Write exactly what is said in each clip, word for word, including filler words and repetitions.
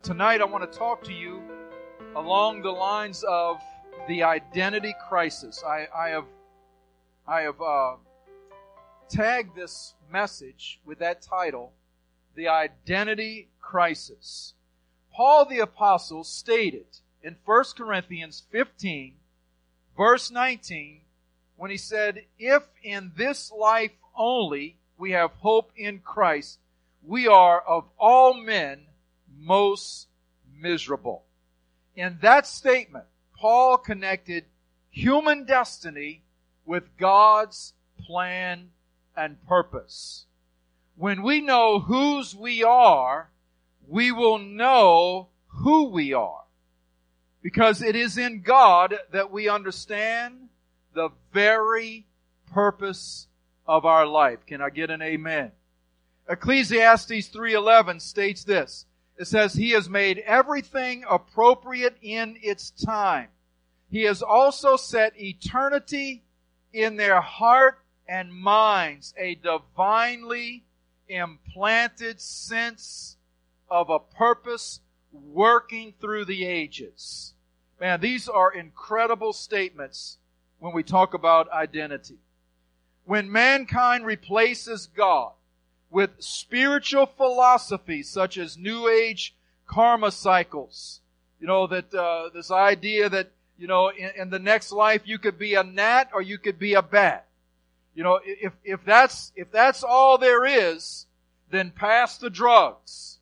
Tonight I want to talk to you along the lines of the identity crisis. I, I have, I have uh, tagged this message with that title, The Identity Crisis. Paul the Apostle stated in First Corinthians fifteen, verse nineteen, when he said, "If in this life only we have hope in Christ, we are of all men most miserable." In that statement, Paul connected human destiny with God's plan and purpose. When we know whose we are, we will know who we are. Because it is in God that we understand the very purpose of our life. Can I get an amen? Ecclesiastes three eleven states this. It says, "He has made everything appropriate in its time. He has also set eternity in their heart and minds," a divinely implanted sense of a purpose working through the ages. Man, these are incredible statements when we talk about identity. When mankind replaces God with spiritual philosophies such as New Age karma cycles, you know, that uh, this idea that, you know, in, in the next life you could be a gnat or you could be a bat. You know, if if that's if that's all there is, then pass the drugs.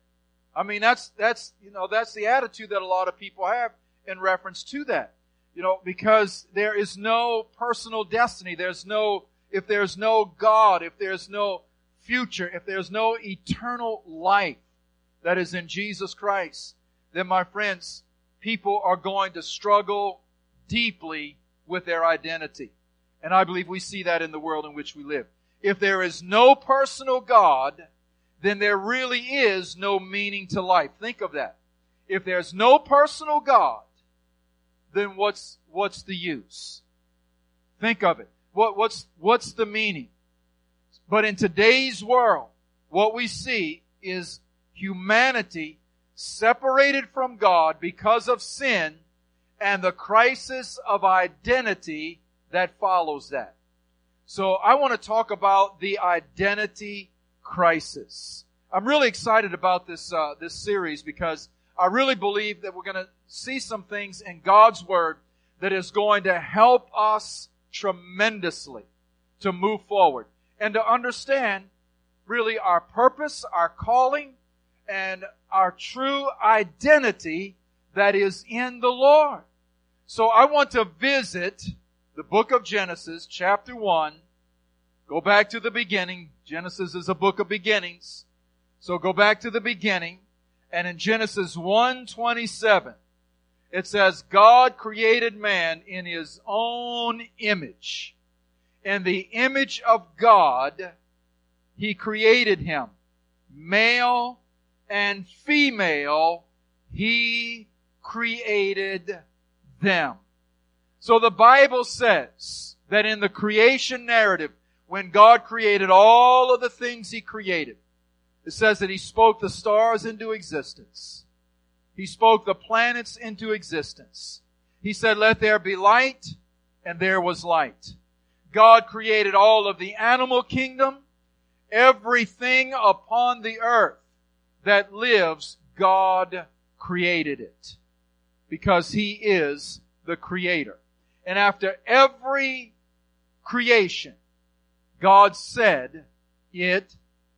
I mean, that's that's you know that's the attitude that a lot of people have in reference to that. You know, because there is no personal destiny. There's no if there's no God, if there's no future, if there's no eternal life that is in Jesus Christ, then my friends, people are going to struggle deeply with their identity. And I believe we see that in the world in which we live. If there is no personal God, then there really is no meaning to life. Think of that. If there's no personal God, then what's what's the use? Think of it. What what's what's the meaning? But in today's world, what we see is humanity separated from God because of sin and the crisis of identity that follows that. So I want to talk about the identity crisis. I'm really excited about this uh, this series because I really believe that we're going to see some things in God's Word that is going to help us tremendously to move forward and to understand really our purpose, our calling, and our true identity that is in the Lord. So I want to visit the book of Genesis, chapter one. Go back to the beginning. Genesis is a book of beginnings. So go back to the beginning. And in Genesis one twenty-seven, it says, "God created man in His own image. In the image of God, He created him. Male and female, He created them." So the Bible says that in the creation narrative, when God created all of the things He created, it says that He spoke the stars into existence. He spoke the planets into existence. He said, "Let there be light," and there was light. God created all of the animal kingdom. Everything upon the earth that lives, God created it. Because He is the Creator. And after every creation, God said, "It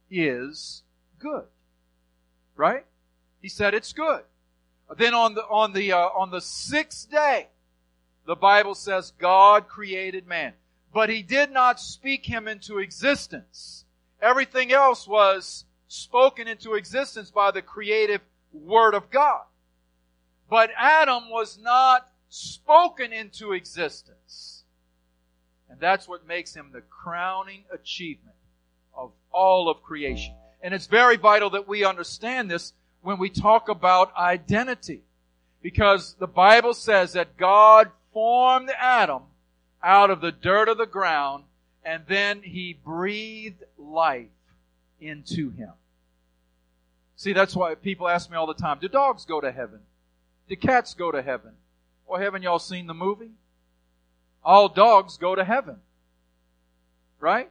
is good." Right? He said it's good. Then on the on the uh, on the sixth day, the Bible says God created man, but He did not speak him into existence. Everything else was spoken into existence by the creative Word of God. But Adam was not spoken into existence. And that's what makes him the crowning achievement of all of creation. And it's very vital that we understand this when we talk about identity. Because the Bible says that God formed Adam out of the dirt of the ground, and then He breathed life into him. See, that's why people ask me all the time, do dogs go to heaven? Do cats go to heaven? Well, haven't y'all seen the movie? All dogs go to heaven. Right?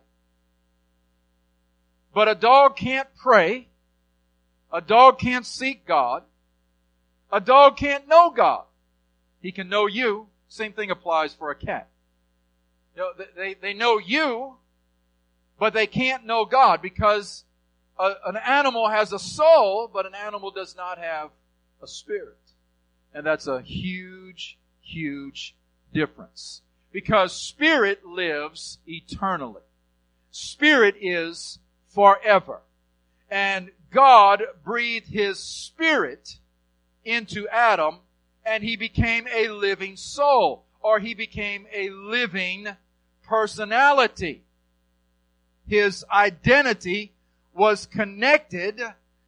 But a dog can't pray. A dog can't seek God. A dog can't know God. He can know you. Same thing applies for a cat. You know, they, they know you, but they can't know God because a, an animal has a soul, but an animal does not have a spirit. And that's a huge, huge difference. Because spirit lives eternally. Spirit is forever. And God breathed His Spirit into Adam, and he became a living soul, or he became a living personality. His identity was connected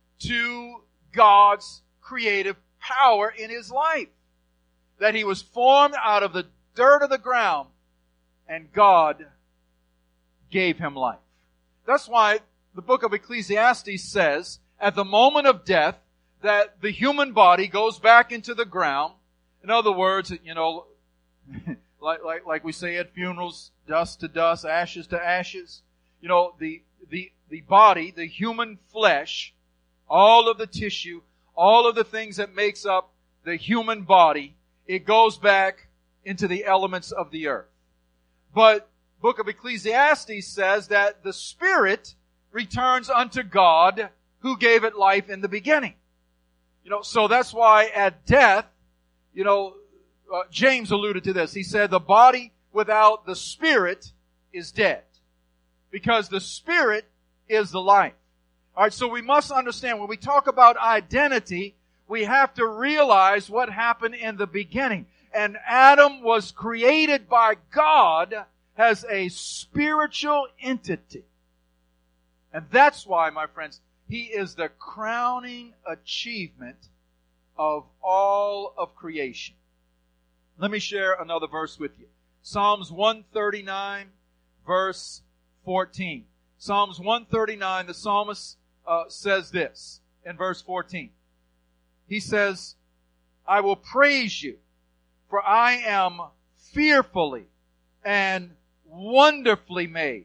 to God's creative power in his life. That he was formed out of the dirt of the ground, and God gave him life. That's why the book of Ecclesiastes says, at the moment of death, that the human body goes back into the ground. In other words, you know, like, like, like we say at funerals, dust to dust, ashes to ashes. You know, the, the, the body, the human flesh, all of the tissue, all of the things that makes up the human body, it goes back into the elements of the earth. But book of Ecclesiastes says that the spirit returns unto God who gave it life in the beginning. You know, so that's why at death, you know, uh, James alluded to this. He said the body without the spirit is dead. Because the spirit is the life. Alright, so we must understand when we talk about identity, we have to realize what happened in the beginning. And Adam was created by God as a spiritual entity. And that's why, my friends, he is the crowning achievement of all of creation. Let me share another verse with you. Psalms one thirty-nine, verse fourteen. Psalms one thirty-nine, the psalmist uh, says this in verse fourteen. He says, I will praise you, for I am fearfully and wonderfully made.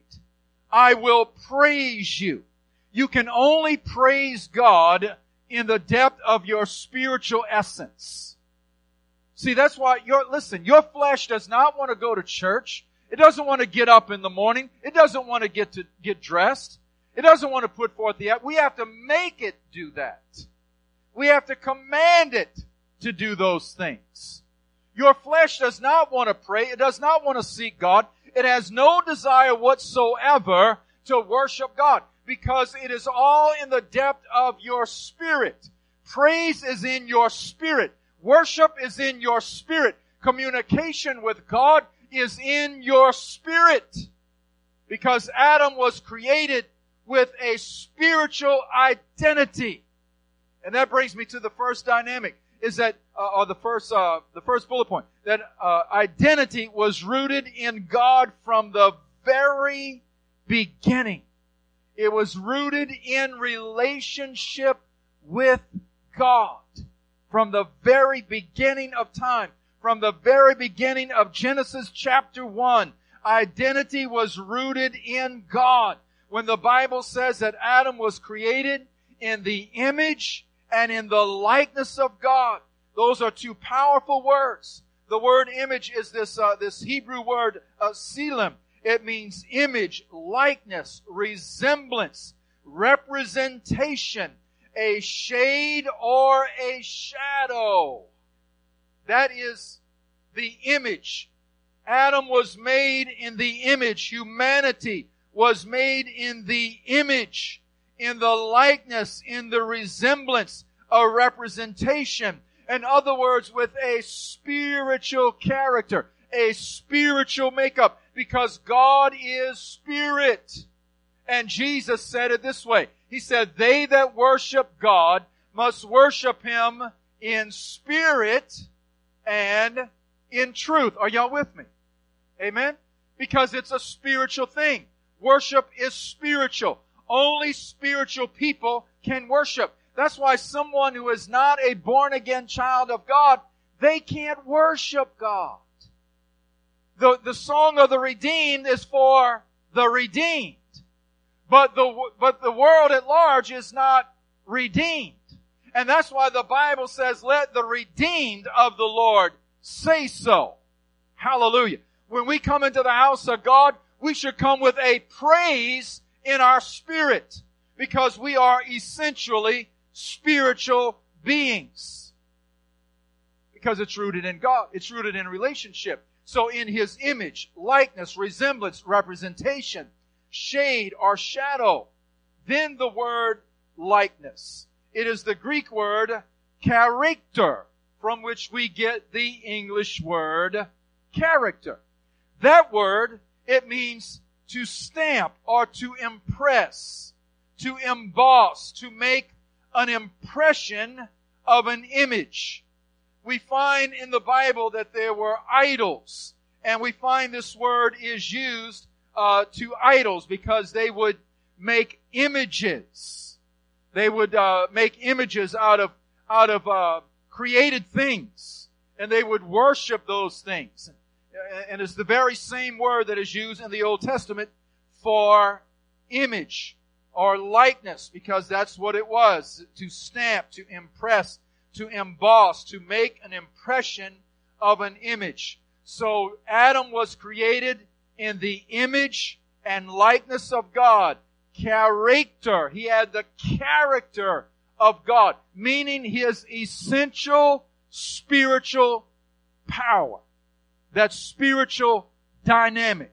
I will praise you. You can only praise God in the depth of your spiritual essence. See, that's why, your listen, your flesh does not want to go to church. It doesn't want to get up in the morning. It doesn't want to get to get dressed. It doesn't want to put forth the act. We have to make it do that. We have to command it to do those things. Your flesh does not want to pray. It does not want to seek God. It has no desire whatsoever to worship God because it is all in the depth of your spirit. Praise is in your spirit. Worship is in your spirit. Communication with God is in your spirit. Because Adam was created with a spiritual identity. And that brings me to the first dynamic, is that, uh, or the first, uh, the first bullet point, that uh, identity was rooted in God from the very beginning. It was rooted in relationship with God from the very beginning of time. From the very beginning of Genesis chapter one, identity was rooted in God. When the Bible says that Adam was created in the image and in the likeness of God, those are two powerful words. The word image is this uh, this Hebrew word uh, selim. It means image, likeness, resemblance, representation, a shade or a shadow. That is the image. Adam was made in the image. Humanity was made in the image, in the likeness, in the resemblance, a representation. In other words, with a spiritual character, a spiritual makeup, because God is spirit. And Jesus said it this way. He said, they that worship God must worship Him in spirit and in truth. Are y'all with me? Amen? Because it's a spiritual thing. Worship is spiritual. Only spiritual people can worship. That's why someone who is not a born-again child of God, they can't worship God. The, the song of the redeemed is for the redeemed. But the, but the world at large is not redeemed. And that's why the Bible says, let the redeemed of the Lord say so. Hallelujah. When we come into the house of God, we should come with a praise in our spirit, because we are essentially spiritual beings. Because it's rooted in God. It's rooted in relationship. So in His image, likeness, resemblance, representation, shade or shadow. Then the word likeness. It is the Greek word character, from which we get the English word character. That word, it means to stamp or to impress, to emboss, to make an impression of an image. We find in the Bible that there were idols, and we find this word is used uh, to idols because they would make images. They would uh, make images out of out of uh, created things, and they would worship those things. And it's the very same word that is used in the Old Testament for image or likeness, because that's what it was, to stamp, to impress, to emboss, to make an impression of an image. So Adam was created in the image and likeness of God. Character. He had the character of God, meaning His essential spiritual power. That spiritual dynamic.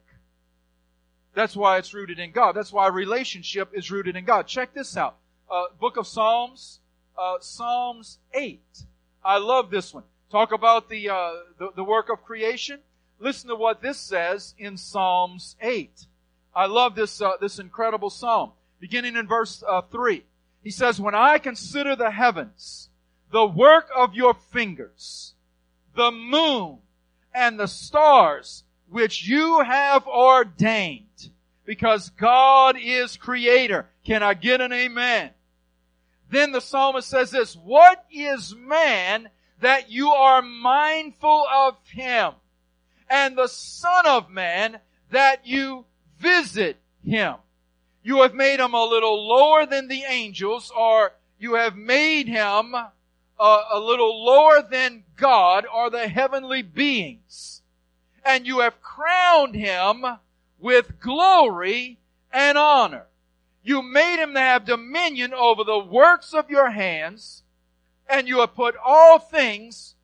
That's why it's rooted in God. That's why relationship is rooted in God. Check this out. Uh, Book of Psalms, uh, Psalms eight. I love this one. Talk about the, uh, the, the work of creation. Listen to what this says in Psalms eight. I love this, uh, this incredible psalm. Beginning in verse uh, three. He says, when I consider the heavens, the work of your fingers, the moon, and the stars which you have ordained, because God is creator. Can I get an amen? Then the psalmist says this, what is man that you are mindful of him, and the Son of Man that you visit him? You have made him a little lower than the angels, or you have made him a, a little lower than God or the heavenly beings. And you have crowned him with glory and honor. You made him to have dominion over the works of your hands, and you have put all things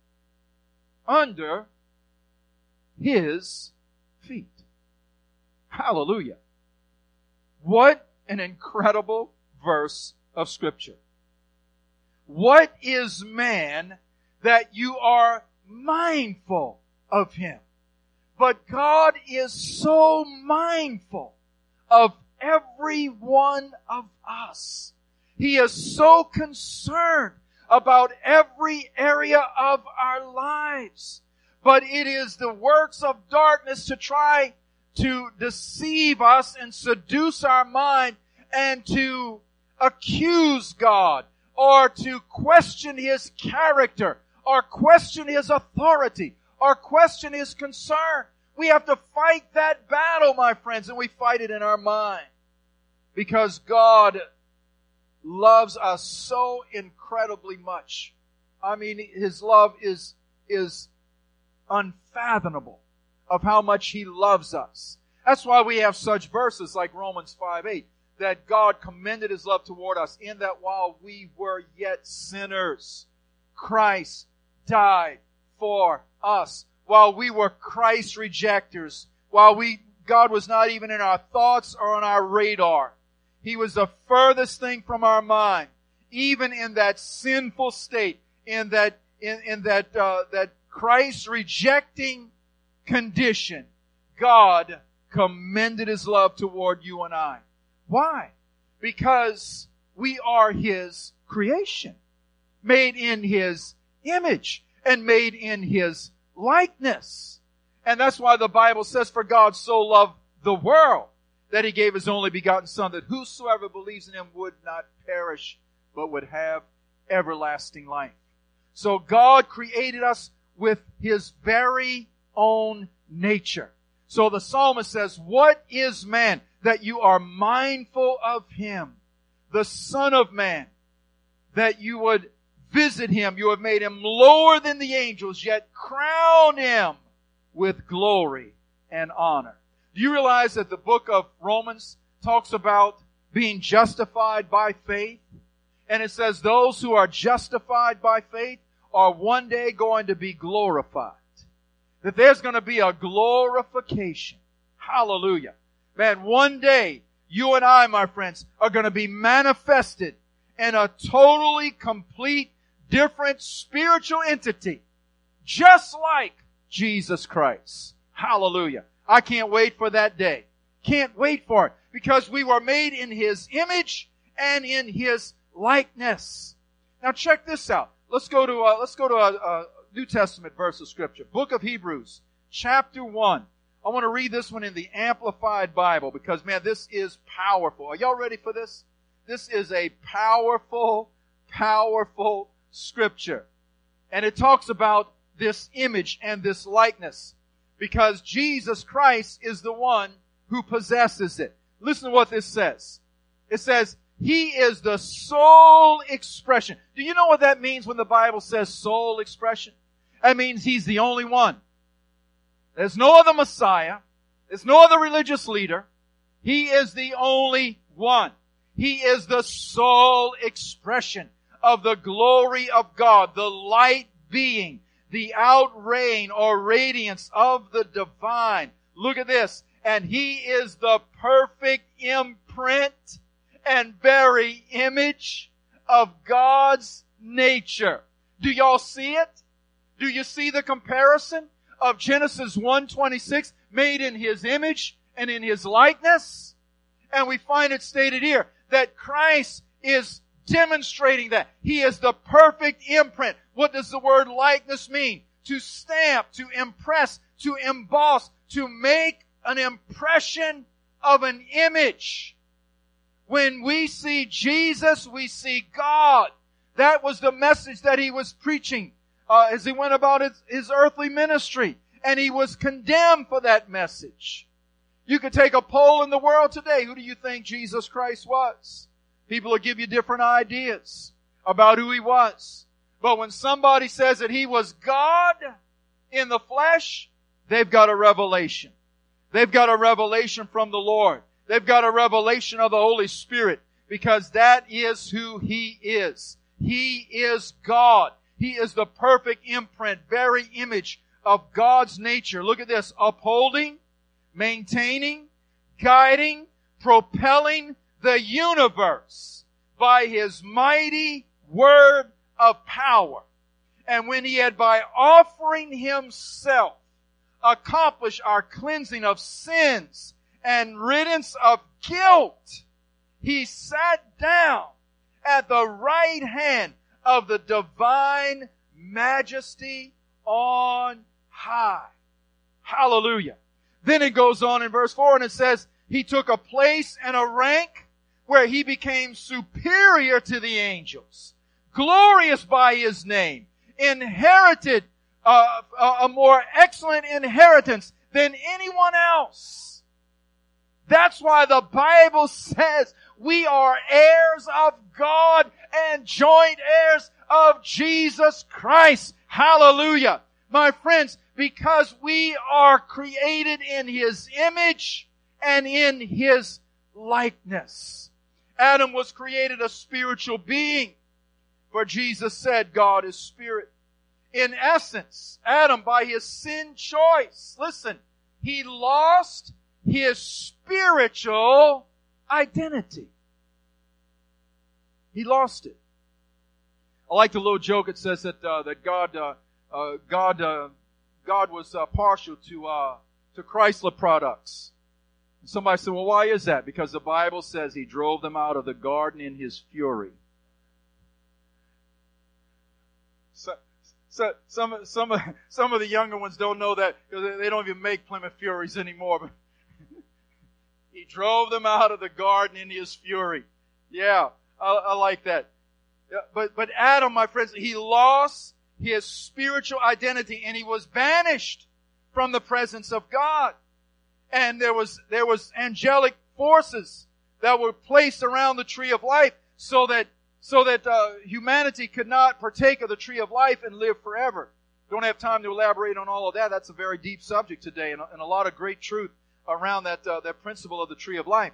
under his feet. Hallelujah. What an incredible verse of Scripture. What is man that you are mindful of him? But God is so mindful of every one of us. He is so concerned about every area of our lives. But it is the works of darkness to try to deceive us and seduce our mind and to accuse God or to question His character or question His authority or question His concern. We have to fight that battle, my friends, and we fight it in our mind. Because God loves us so incredibly much. I mean, His love is, is unfathomable of how much He loves us. That's why we have such verses like Romans five eight, that God commended His love toward us in that while we were yet sinners, Christ died for us. While we were Christ rejectors, while we, God was not even in our thoughts or on our radar. He was the furthest thing from our mind. Even in that sinful state, in that, in, in that, uh, that Christ rejecting condition, God commended His love toward you and I. Why? Because we are His creation, made in His image and made in His likeness. And that's why the Bible says, for God so loved the world that He gave His only begotten Son, that whosoever believes in Him would not perish, but would have everlasting life. So God created us with His very own nature. So the psalmist says, what is man that you are mindful of him? The Son of Man, that you would visit him. You have made him lower than the angels, yet crown him with glory and honor. Do you realize that the book of Romans talks about being justified by faith? And it says those who are justified by faith are one day going to be glorified. That there's going to be a glorification. Hallelujah. Man, one day, you and I, my friends, are going to be manifested in a totally, complete, different spiritual entity. Just like Jesus Christ. Hallelujah. I can't wait for that day. Can't wait for it. Because we were made in His image and in His likeness. Now check this out. Let's go to, uh, let's go to a, a New Testament verse of Scripture. Book of Hebrews, chapter one. I want to read this one in the Amplified Bible because, man, this is powerful. Are y'all ready for this? This is a powerful, powerful Scripture. And it talks about this image and this likeness because Jesus Christ is the one who possesses it. Listen to what this says. It says, He is the sole expression. Do you know what that means when the Bible says sole expression? That means He's the only one. There's no other Messiah. There's no other religious leader. He is the only one. He is the sole expression of the glory of God, the light being, the outrain or radiance of the divine. Look at this. And He is the perfect imprint and very image of God's nature. Do y'all see it? Do you see the comparison of Genesis one twenty-six, made in His image and in His likeness? And we find it stated here that Christ is demonstrating that. He is the perfect imprint. What does the word likeness mean? To stamp, to impress, to emboss, to make an impression of an image. When we see Jesus, we see God. That was the message that He was preaching uh, as He went about his, his earthly ministry. And He was condemned for that message. You could take a poll in the world today. Who do you think Jesus Christ was? People will give you different ideas about who He was. But when somebody says that He was God in the flesh, they've got a revelation. They've got a revelation from the Lord. They've got a revelation of the Holy Spirit because that is who He is. He is God. He is the perfect imprint, very image of God's nature. Look at this. Upholding, maintaining, guiding, propelling the universe by His mighty word of power. And when He had by offering Himself accomplished our cleansing of sins and riddance of guilt, He sat down at the right hand of the divine majesty on high. Hallelujah. Then it goes on in verse four and it says, He took a place and a rank where He became superior to the angels, glorious by His name, inherited uh, a more excellent inheritance than anyone else. That's why the Bible says we are heirs of God and joint heirs of Jesus Christ. Hallelujah. My friends, because we are created in His image and in His likeness. Adam was created a spiritual being, for Jesus said God is spirit. In essence, Adam, by his sin choice, listen, he lost his spiritual identity. He lost it. I like the little joke. It says that uh, that God uh, uh, God uh, God was uh, partial to uh, to Chrysler products. And somebody said, "Well, why is that?" Because the Bible says He drove them out of the garden in His fury. So, so some some of some of the younger ones don't know that because they don't even make Plymouth Furies anymore. But He drove them out of the garden in His fury. Yeah, I, I like that. But, but Adam, my friends, he lost his spiritual identity and he was banished from the presence of God. And there was, there was angelic forces that were placed around the tree of life so that, so that, uh, humanity could not partake of the tree of life and live forever. Don't have time to elaborate on all of that. That's a very deep subject today and, and a lot of great truth around that, uh, that principle of the tree of life.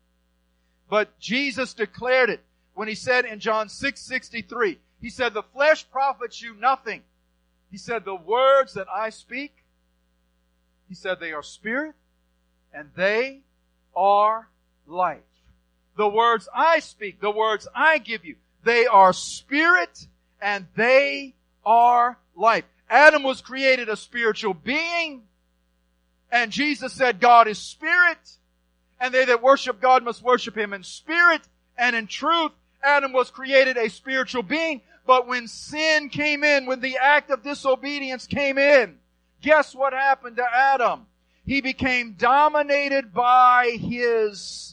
But Jesus declared it when he said in John six sixty-three, he said, the flesh profits you nothing. He said, the words that I speak, he said, they are spirit and they are life. The words I speak, the words I give you, they are spirit and they are life. Adam was created a spiritual being, and Jesus said God is spirit, and they that worship God must worship Him in spirit and in truth. Adam was created a spiritual being, but when sin came in, when the act of disobedience came in, guess what happened to Adam? He became dominated by his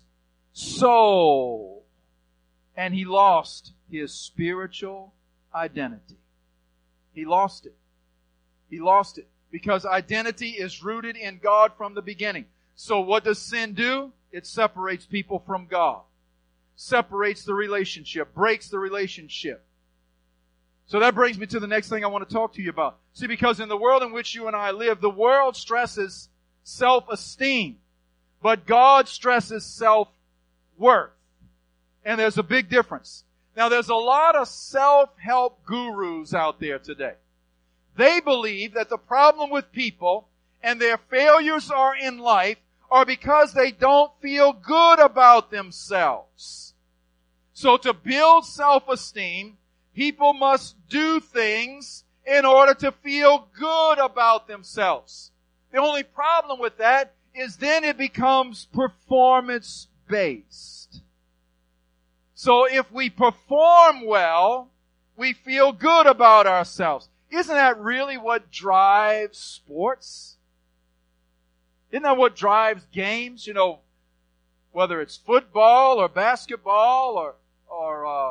soul, and he lost his spiritual identity. He lost it. He lost it because identity is rooted in God from the beginning. So what does sin do? It separates people from God. Separates the relationship. Breaks the relationship. So that brings me to the next thing I want to talk to you about. See, because in the world in which you and I live, the world stresses self-esteem. But God stresses self-worth. And there's a big difference. Now there's a lot of self-help gurus out there today. They believe that the problem with people and their failures are in life are because they don't feel good about themselves. So to build self-esteem, people must do things in order to feel good about themselves. The only problem with that is then it becomes performance-based. So if we perform well, we feel good about ourselves. Isn't that really what drives sports? Isn't that what drives games? You know, whether it's football or basketball or or uh,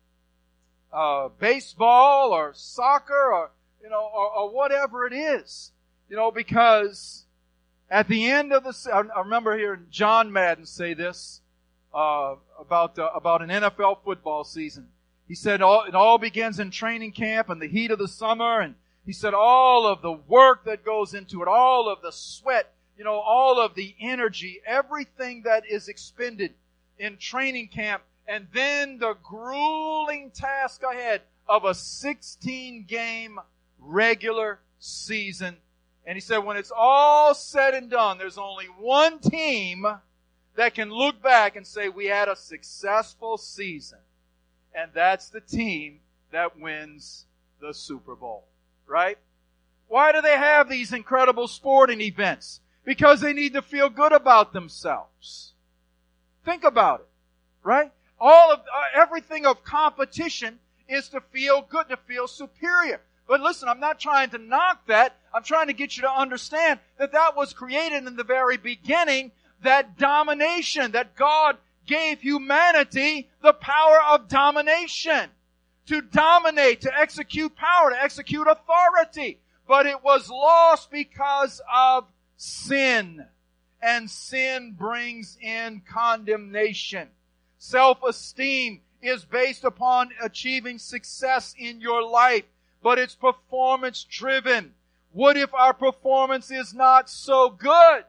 uh, baseball or soccer or you know or, or whatever it is. You know, because at the end of the, I remember hearing John Madden say this uh, about uh, about an N F L football season. He said all, it all begins in training camp in the heat of the summer, and he said all of the work that goes into it, all of the sweat, you know, all of the energy, everything that is expended in training camp, and then the grueling task ahead of a sixteen game regular season. And he said when it's all said and done, there's only one team that can look back and say we had a successful season. And that's the team that wins the Super Bowl. Right? Why do they have these incredible sporting events? Because they need to feel good about themselves. Think about it. Right? All of, uh, everything of competition is to feel good, to feel superior. But listen, I'm not trying to knock that. I'm trying to get you to understand that that was created in the very beginning, that domination, that God gave humanity the power of domination. To dominate, to execute power, to execute authority. But it was lost because of sin. And sin brings in condemnation. Self-esteem is based upon achieving success in your life, but it's performance driven. What if our performance is not so good?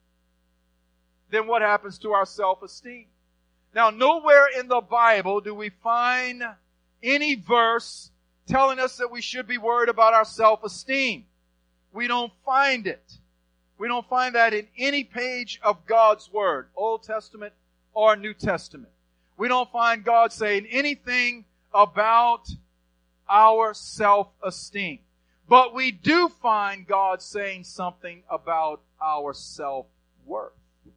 Then what happens to our self-esteem? Now, nowhere in the Bible do we find any verse telling us that we should be worried about our self-esteem. We don't find it. We don't find that in any page of God's Word, Old Testament or New Testament. We don't find God saying anything about our self-esteem. But we do find God saying something about our self-worth.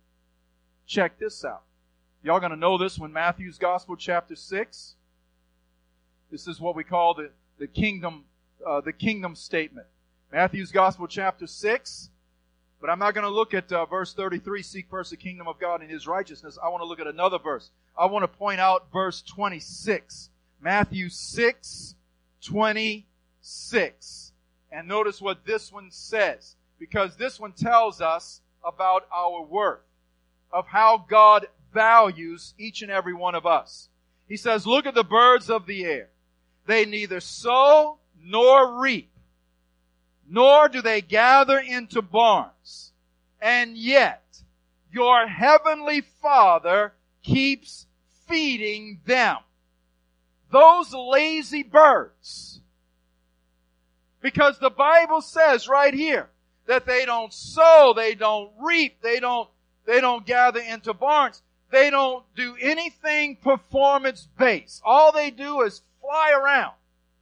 Check this out. Y'all going to know this when Matthew's Gospel, chapter six. This is what we call the, the kingdom, uh, the kingdom statement. Matthew's Gospel, chapter six. But I'm not going to look at uh, verse thirty-three, seek first the kingdom of God and His righteousness. I want to look at another verse. I want to point out verse twenty-six. Matthew six twenty-six. And notice what this one says, because this one tells us about our worth, of how God values each and every one of us. He says, look at the birds of the air. They neither sow nor reap, nor do they gather into barns. And yet, your heavenly Father keeps feeding them. Those lazy birds. Because the Bible says right here that they don't sow, they don't reap, they don't, they don't gather into barns. They don't do anything performance-based. All they do is fly around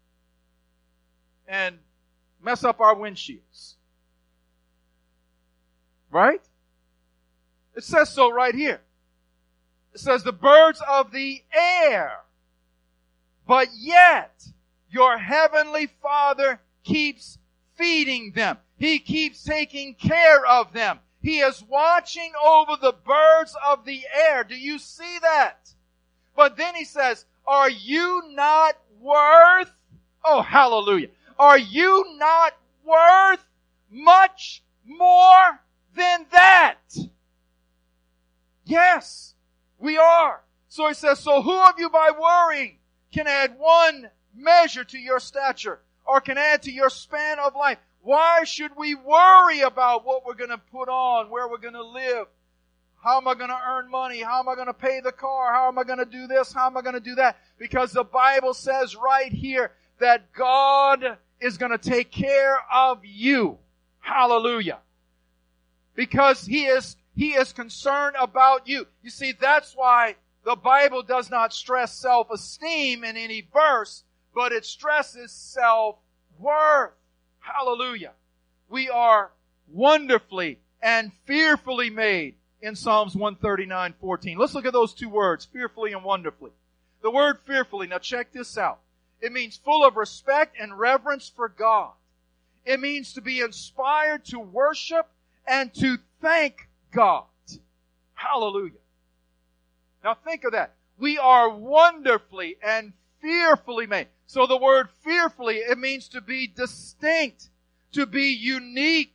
and mess up our windshields. Right? It says so right here. It says the birds of the air. But yet, your heavenly Father keeps feeding them. He keeps taking care of them. He is watching over the birds of the air. Do you see that? But then he says, are you not worth, oh hallelujah, are you not worth much more than that? Yes, we are. So he says, so who of you by worrying can add one measure to your stature, or can add to your span of life? Why should we worry about what we're going to put on, where we're going to live? How am I going to earn money? How am I going to pay the car? How am I going to do this? How am I going to do that? Because the Bible says right here that God is going to take care of you. Hallelujah. Because He is, He is concerned about you. You see, that's why the Bible does not stress self-esteem in any verse, but it stresses self-worth. Hallelujah. We are wonderfully and fearfully made in Psalms one thirty-nine fourteen. Let's look at those two words, fearfully and wonderfully. The word fearfully, now check this out. It means full of respect and reverence for God. It means to be inspired to worship and to thank God. Hallelujah. Now think of that. We are wonderfully and fearfully made. So the word fearfully, it means to be distinct, to be unique,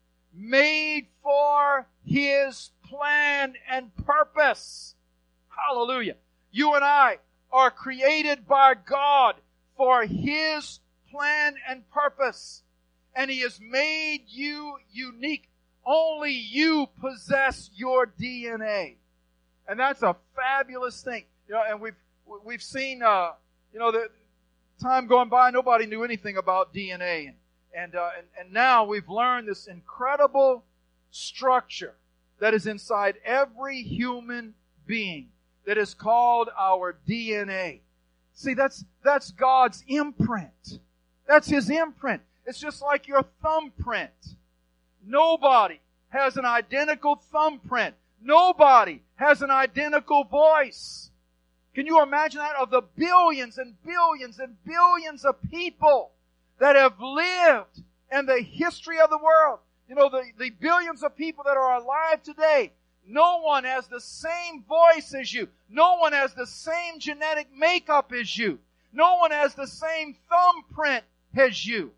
made for His plan and purpose. Hallelujah. You and I are created by God for His plan and purpose. And He has made you unique. Only you possess your D N A. And that's a fabulous thing. You know, and we've, we've seen, uh, you know, the time going by, nobody knew anything about D N A. And, and, uh, and, and now we've learned this incredible structure that is inside every human being that is called our D N A. See, that's, that's God's imprint. That's His imprint. It's just like your thumbprint. Nobody has an identical thumbprint. Nobody has an identical voice. Can you imagine that? Of the billions and billions and billions of people that have lived in the history of the world. You know, the, the billions of people that are alive today, no one has the same voice as you. No one has the same genetic makeup as you. No one has the same thumbprint as you.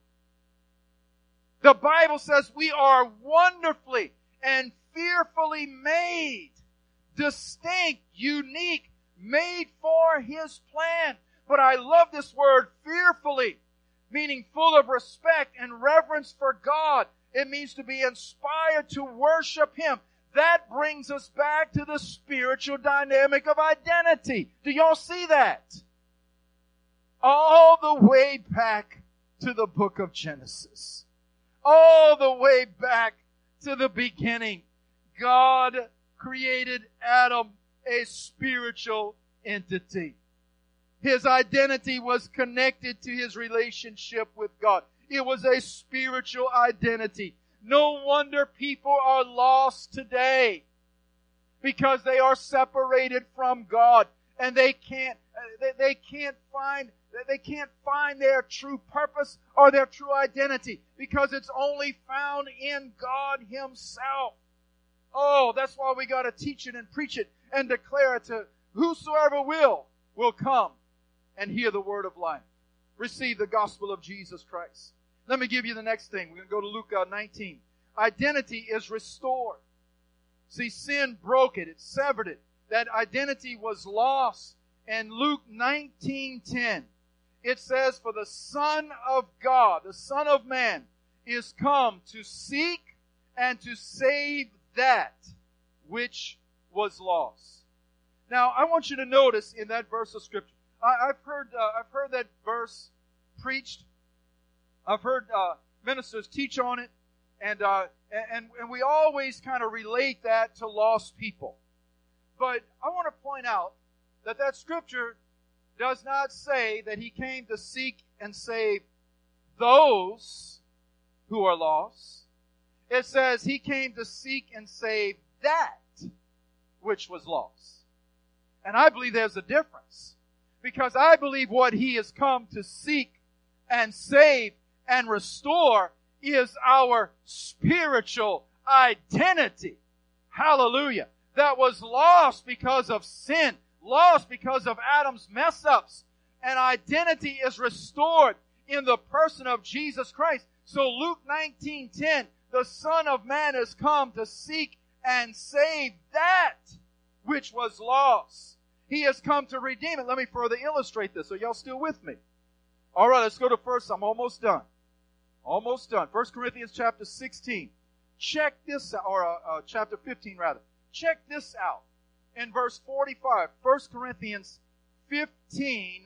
The Bible says we are wonderfully and fearfully made, distinct, unique, made for His plan. But I love this word, fearfully, meaning full of respect and reverence for God. It means to be inspired to worship Him. That brings us back to the spiritual dynamic of identity. Do y'all see that? All the way back to the book of Genesis. All the way back to the beginning. God created Adam a spiritual entity. His identity was connected to his relationship with God. It was a spiritual identity. No wonder people are lost today because they are separated from God and they can't, they, they can't find, they can't find their true purpose or their true identity because it's only found in God Himself. Oh, that's why we got to teach it and preach it and declare it to whosoever will, will come and hear the word of life. Receive the gospel of Jesus Christ. Let me give you the next thing. We're going to go to Luke uh, nineteen. Identity is restored. See, sin broke it. It severed it. That identity was lost. And Luke nineteen ten, it says, for the Son of God, the Son of Man, is come to seek and to save that which was lost. Now, I want you to notice in that verse of Scripture, I, I've heard uh, I've heard that verse preached. I've heard uh, ministers teach on it, and uh, and and we always kind of relate that to lost people. But I want to point out that that Scripture does not say that He came to seek and save those who are lost. It says He came to seek and save that which was lost. And I believe there's a difference. Because I believe what He has come to seek and save and restore is our spiritual identity. Hallelujah. That was lost because of sin, lost because of Adam's mess-ups. And identity is restored in the person of Jesus Christ. So Luke nineteen ten, the Son of Man has come to seek and save that which was lost. He has come to redeem it. Let me further illustrate this. Are y'all still with me? All right, let's go to first. I'm almost done. Almost done. First Corinthians chapter sixteen. Check this out, or uh, uh, chapter fifteen rather. Check this out. In verse forty-five. First Corinthians fifteen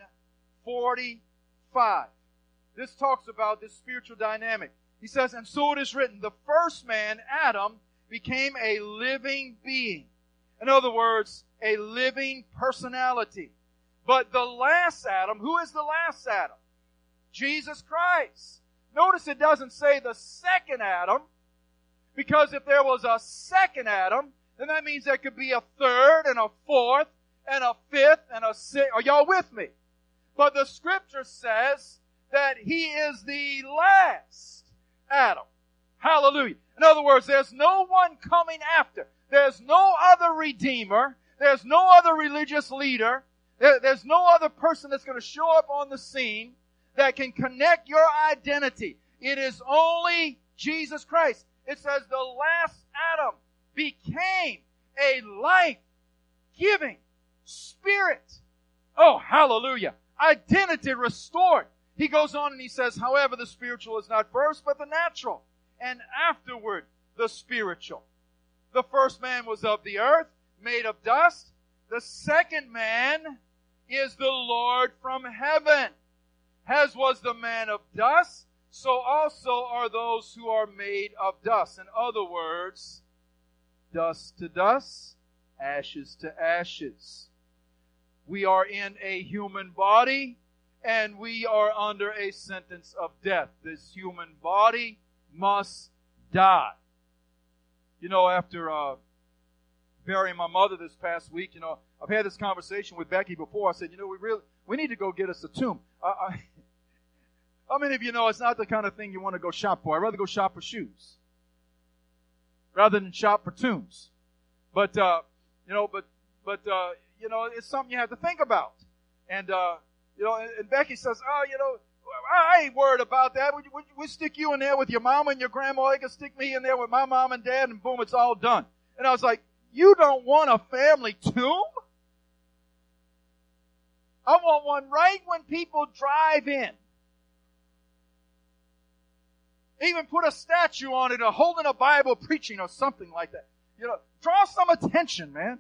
forty-five. This talks about this spiritual dynamic. He says, and so it is written, the first man, Adam, became a living being. In other words, a living personality. But the last Adam, who is the last Adam? Jesus Christ. Notice it doesn't say the second Adam, because if there was a second Adam, then that means there could be a third and a fourth and a fifth and a sixth. Are y'all with me? But the Scripture says that He is the last Adam. Hallelujah. In other words, there's no one coming after. There's no other Redeemer. There's no other religious leader. There, there's no other person that's going to show up on the scene that can connect your identity. It is only Jesus Christ. It says the last Adam became a life-giving spirit. Oh, hallelujah. Identity restored. He goes on and he says, however, the spiritual is not first, but the natural, and afterward the spiritual. The first man was of the earth, made of dust. The second man is the Lord from heaven. As was the man of dust, so also are those who are made of dust. In other words, dust to dust, ashes to ashes. We are in a human body, and we are under a sentence of death. This human body must die. You know, after uh, burying my mother this past week, you know, I've had this conversation with Becky before. I said, you know, we really we need to go get us a tomb. I, I, how many of you know it's not the kind of thing you want to go shop for? I'd rather go shop for shoes rather than shop for tombs. But uh, you know, but but uh, you know, it's something you have to think about. And uh, you know, and, and Becky says, oh, you know, I ain't worried about that. We, we, we stick you in there with your mama and your grandma. You can stick me in there with my mom and dad, and boom, it's all done. And I was like, you don't want a family tomb? I want one right when people drive in. Even put a statue on it or holding a Bible preaching or something like that. You know, draw some attention, man.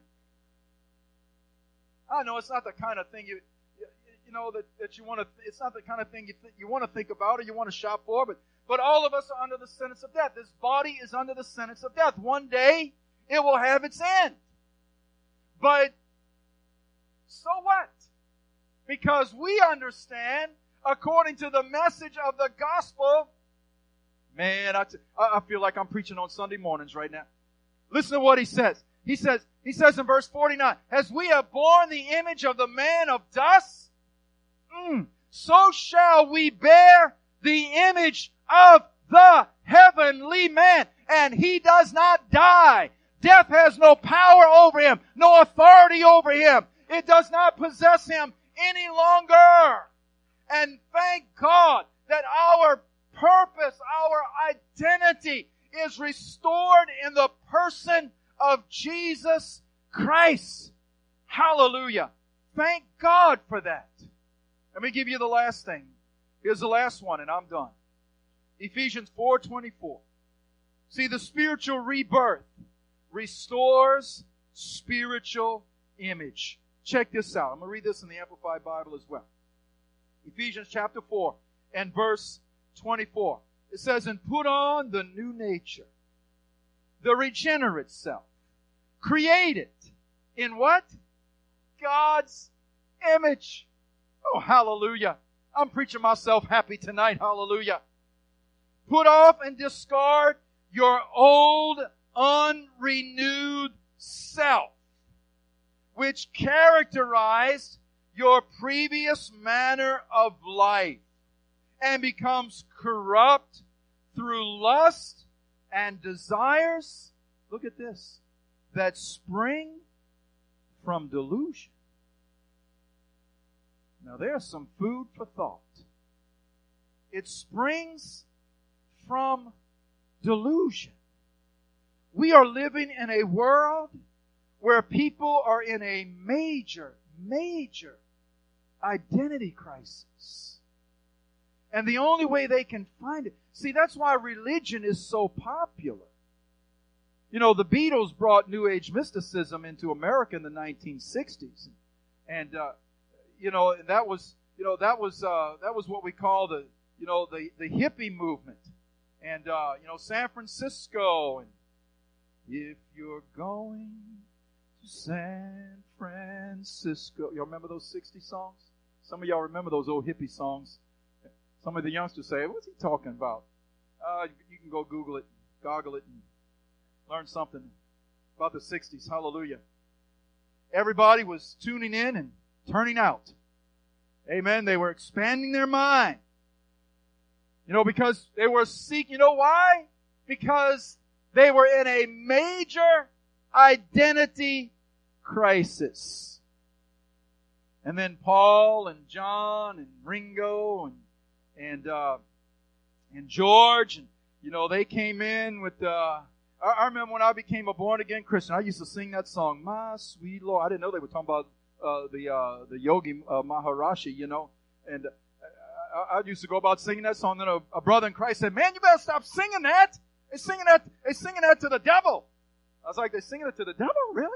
I know it's not the kind of thing you, you, you know, that, that you want to, it's not the kind of thing you th- you want to think about or you want to shop for, but, but all of us are under the sentence of death. This body is under the sentence of death. One day, it will have its end. But, so what? Because we understand, according to the message of the gospel, man, I, t- I feel like I'm preaching on Sunday mornings right now. Listen to what he says. He says, he says in verse forty-nine, as we have borne the image of the man of dust, mm, so shall we bear the image of the heavenly man. And he does not die. Death has no power over him, no authority over him. It does not possess him any longer. And thank God that our purpose, our identity is restored in the person of Jesus Christ. Hallelujah. Thank God for that. Let me give you the last thing. Here's the last one, and I'm done. Ephesians four twenty-four. See, the spiritual rebirth restores spiritual image. Check this out. I'm going to read this in the Amplified Bible as well. Ephesians chapter four and verse twenty-four. It says, and put on the new nature, the regenerate self, created in what? God's image. Oh, hallelujah. I'm preaching myself happy tonight. Hallelujah. Put off and discard your old, unrenewed self, which characterized your previous manner of life and becomes corrupt through lust and desires. Look at this. That spring from delusion. Now there's some food for thought. It springs from delusion. We are living in a world where people are in a major, major identity crisis. And the only way they can find it, see, that's why religion is so popular. You know, the Beatles brought New Age mysticism into America in the nineteen sixties. And, uh, you know, that was, you know, that was, uh, that was what we call the, you know, the, the hippie movement. And, uh, you know, San Francisco. And if you're going to San Francisco. You remember those sixty songs? Some of y'all remember those old hippie songs. Some of the youngsters say, what's he talking about? Uh, you can go Google it, goggle it, and learn something about the sixties. Hallelujah. Everybody was tuning in and turning out. Amen. They were expanding their mind. You know, because they were seeking, you know why? Because they were in a major identity crisis. And then Paul and John and Ringo and and uh, and George, and you know, they came in with. Uh, I, I remember when I became a born again Christian, I used to sing that song, "My Sweet Lord." I didn't know they were talking about uh, the uh, the Yogi uh, Maharashi, you know, and I, I used to go about singing that song. And a, a brother in Christ said, "Man, you better stop singing that. They're singing that. They're singing that to the devil." I was like, "They're singing it to the devil, really?"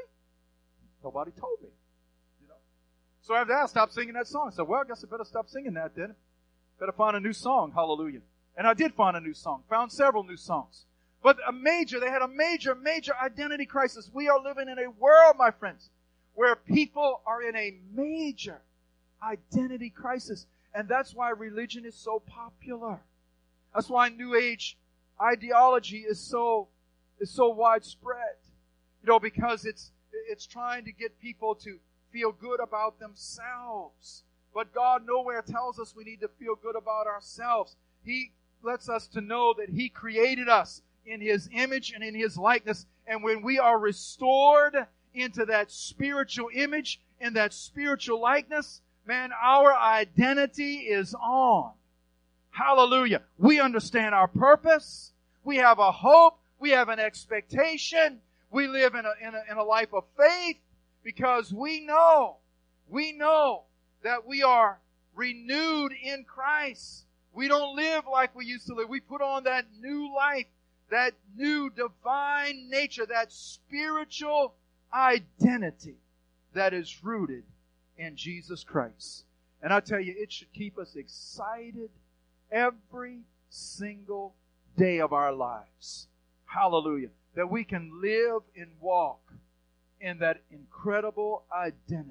Nobody told me. You know, so after that, I stopped singing that song. I said, "Well, I guess I better stop singing that then. Better find a new song." Hallelujah. And I did find a new song. Found several new songs. But a major, they had a major, major identity crisis. We are living in a world, my friends, where people are in a major identity crisis. And that's why religion is so popular. That's why New Age ideology is so, is so widespread. You know, because it's, it's trying to get people to feel good about themselves. But God nowhere tells us we need to feel good about ourselves. He lets us to know that He created us in His image and in His likeness. And when we are restored into that spiritual image and that spiritual likeness, man, our identity is on. Hallelujah. We understand our purpose. We have a hope. We have an expectation. We live in a, in a, in a life of faith because we know, we know that we are renewed in Christ. We don't live like we used to live. We put on that new life, that new divine nature, that spiritual identity that is rooted in Jesus Christ. And I tell you, it should keep us excited every single day of our lives. Hallelujah. That we can live and walk in that incredible identity.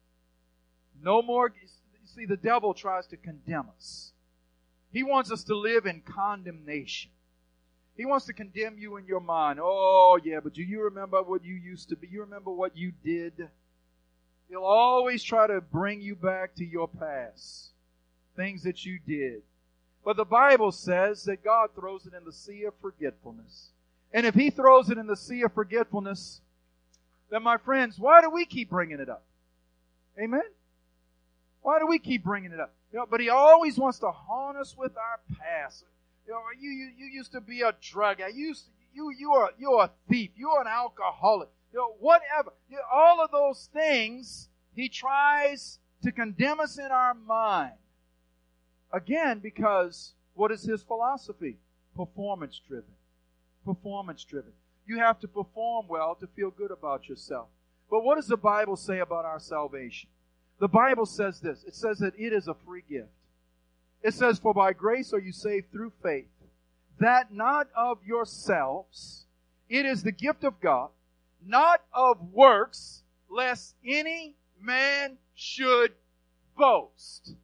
No more, you see, the devil tries to condemn us. He wants us to live in condemnation. He wants to condemn you in your mind. Oh, yeah, but do you remember what you used to be? You remember what you did? He'll always try to bring you back to your past. Things that you did. But the Bible says that God throws it in the sea of forgetfulness. And if He throws it in the sea of forgetfulness, then my friends, why do we keep bringing it up? Amen? Why do we keep bringing it up? You know, but he always wants to haunt us with our past. You know, you, you, you used to be a drug addict. You used to, you, you are, you're a thief. You're an alcoholic. You know, whatever. You know, all of those things, he tries to condemn us in our mind. Again, because what is his philosophy? Performance driven. Performance driven. You have to perform well to feel good about yourself. But what does the Bible say about our salvation? The Bible says this. It says that it is a free gift. It says, for by grace are you saved through faith, that not of yourselves. It is the gift of God, not of works, lest any man should boast.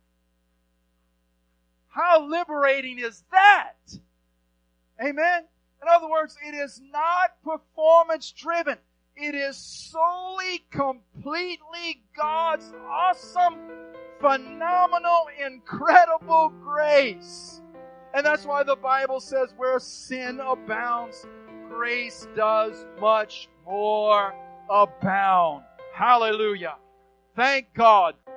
How liberating is that? Amen? In other words, it is not performance driven. It is solely, completely God's awesome, phenomenal, incredible grace. And that's why the Bible says where sin abounds, grace does much more abound. Hallelujah. Thank God.